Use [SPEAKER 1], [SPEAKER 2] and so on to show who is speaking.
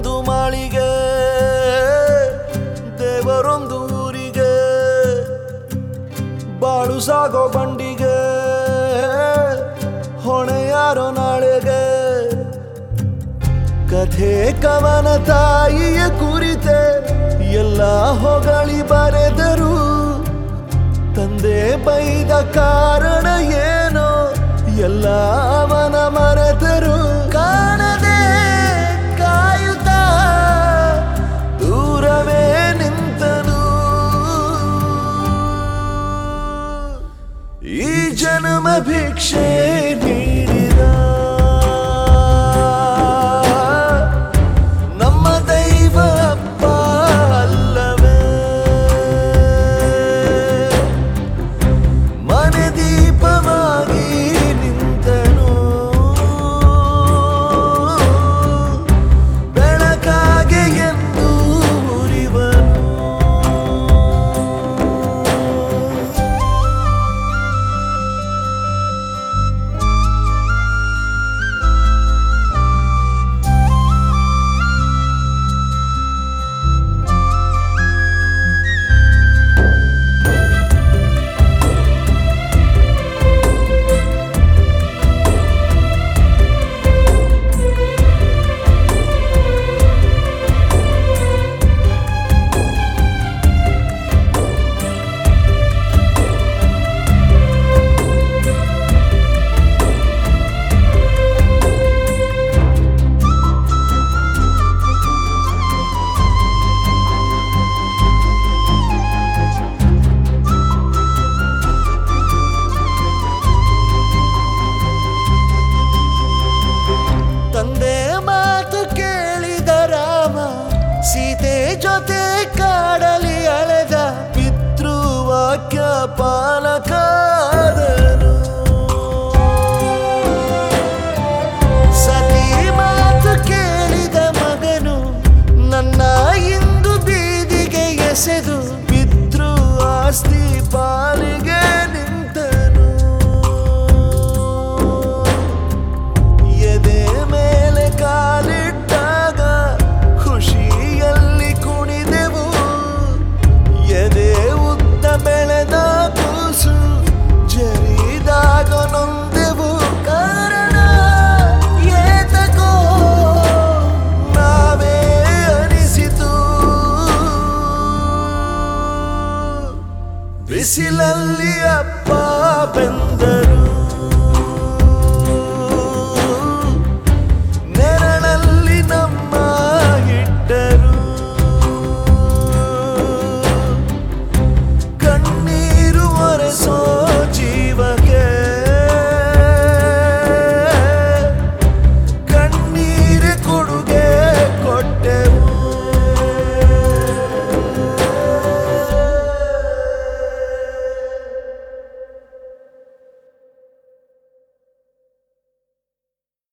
[SPEAKER 1] ಒಂದು ಮಾಳಿಗೆ ದೇವರೊಂದು ಊರಿಗೆ ಬಾಳು ಸಾಗೋ ಬಂಡಿಗೆ ಹೊಣೆ ಯಾರೋ ನಾಳೆಗೆ ಕಥೆ ಕವನ ತಾಯಿಯ ಕುರಿತೆ ಎಲ್ಲ ಹೊಗಳಿ ಬರೆದರು ತಂದೆ ಬೈದ ಕಾರಣ ಏನೋ ಎಲ್ಲ ಅವನ ಮರೆತರು ಕಾಣದೆ ಕಾಯುತ್ತಾ ದೂರವೇ ನಿಂತನು ಈ ಜನ್ಮ ಭಿಕ್ಷೆ ನೀಡಿದ ನಮ್ಮ ದೈವ ಅಪ್ಪ ಅಲ್ಲವೇ ಮನೆ ದೀಪವಾಗಿ ನಿಂತನು ಬೆಳಕಾಗೆ ಎಂದು ಉರಿವನು ತಂದೆ ಮಾತು ಕೇಳಿದ ರಾಮ ಸೀತೆ ಜೊತೆ ಕಾಡಲಿ ಅಳೆದ ಪಿತೃವಾಕ್ಯ ಪಾಲಕಾದನು ಸತಿ ಮಾತು ಕೇಳಿದ ಮಗನು ನನ್ನ ಇಂದು ಬೀದಿಗೆ ಎಸೆದು ಪಿತೃ ಆಸ್ತಿ ಪಾಲಿಗೆ ನಿಂತನು ಎದೆ ಮೇಲೆ ಕಾಲಿಟ್ಟಾಗ ಖುಷಿಯಲ್ಲಿ ಕುಣಿದೆವು ಎದೆ ಉದ್ದ ಬೆಳೆದ ಕೂಸು ಜರಿದಾಗ ನೊಂದೆವು ಕಾರಣ ಏತಕೋ ನಾವೇ ಅನಿಸಿತು ಬಿಸಿಲಲ್ಲಿ ಅಪ್ಪ ಬೆಂದರು